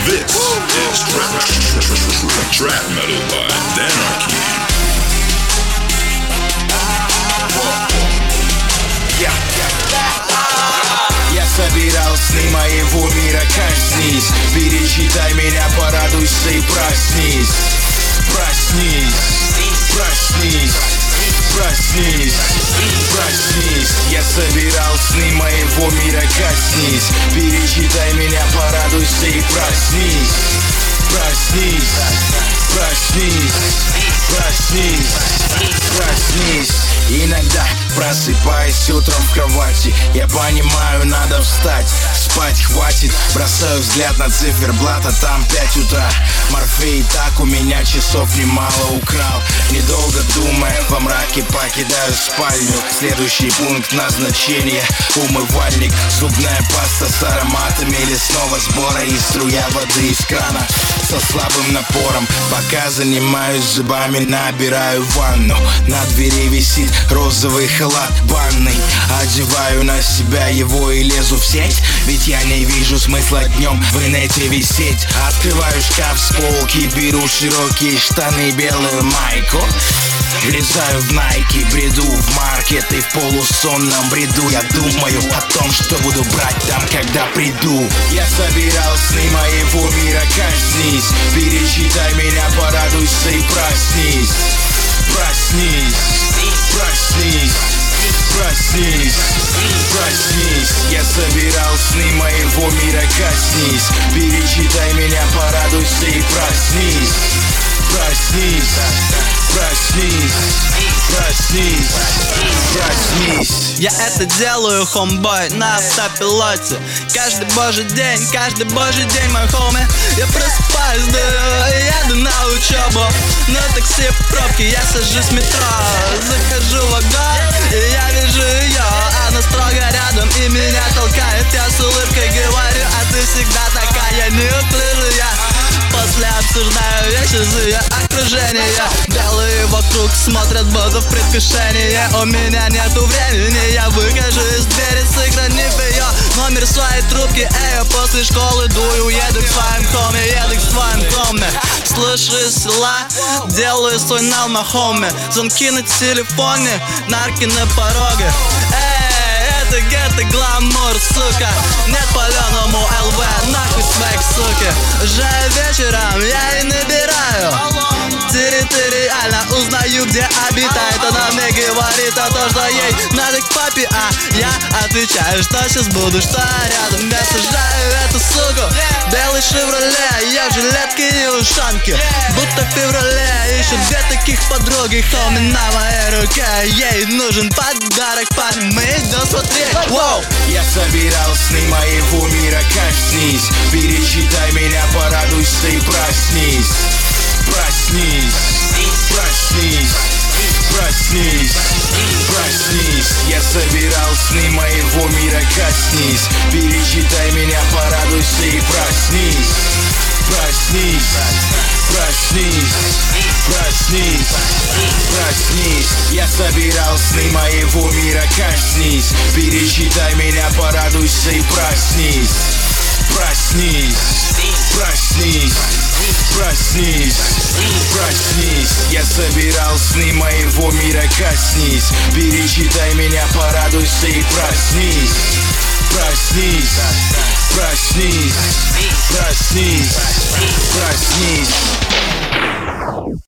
This is Trap Metal by Danarchy. Я собирал сны моего мира, коснись. Перечитай меня, порадуйся и проснись. Проснись, проснись, проснись, проснись. Я собирал сны моего мира, коснись. Перечитай меня, порадуйся и проснись. Проснись, проснись, проснись, проснись. Иногда, просыпаясь утром в кровати, я понимаю, надо встать, спать хватит. Бросаю взгляд на циферблат, а там 5 утра. Морфей так у меня часов немало украл. Недолго думая, во мраке покидаю спальню. Следующий пункт назначения — умывальник. Зубная паста с ароматами лесного сбора и струя воды из крана со слабым напором. Пока занимаюсь зубами, набираю ванну. На двери висит розовый халат банный. Одеваю на себя его и лезу в сеть, ведь я не вижу смысла днем в инете висеть. Открываю шкаф с полки, беру широкие штаны, белую майку. Влезаю в найки, бреду в маркет, и в полусонном бреду я думаю о том, что буду брать там, когда приду. Я собирал сны моего мира, коснись. Перечитай меня, порадуйся и проснись. Проснись, проснись, проснись, проснись. Я собирал сны моего мира, коснись. Перечитай меня, порадуйся и проснись. Проснись, проснись, проснись, проснись. Я это делаю, хомбой, на автопилоте. Каждый божий день, мой хоми. Я просыпаюсь, да, и еду на учебу. На такси в пробке, я сажусь в метро. Захожу в вагон, и я вижу ее. Она строго рядом, и меня толкает. Я с улыбкой говорю: а ты всегда такая неуклюжая. После обсуждаю вещи за ее окружение. Белые вокруг смотрят, будто в предвкушении. У меня нету времени, я выхожу из двери, сохранив ее номер своей трубки. Эй, после школы дую, еду к своим хоми, еду к своим хоми. Слышу из села, делаю свой нал на хоме. Звонки на телефоне, нарки на пороге. Это гетто гламур, сука. Нет паленому ЛВ, нахуй свек, суки. Уже вечером я и набираю. Территориально узнаю, где обитает. Она мне говорит о том, что ей надо к папе, а я отвечаю, что сейчас буду, что рядом. Я сажаю эту суку, белый шевроле. Я в жилетке и ушанке, будто в феврале. Еще две таких подруги, хоми, на моей руке. Ей нужен подарок, парень, мы идем смотреть. Воу! Я собирал сны моего мира, коснись. Перечитай меня, порадуйся и проснись. Проснись, проснись, проснись, проснись. Я собирал сны моего мира, коснись. Перечитай меня, порадуйся и проснись. Проснись, проснись, проснись, проснись. Я собирал сны моего мира, коснись. Перечитай меня, порадуйся и проснись. Проснись, проснись, проснись, проснись. Я собирал сны моего мира, коснись. Перечитай меня, порадуйся и проснись. Проснись, проснись, проснись, проснись.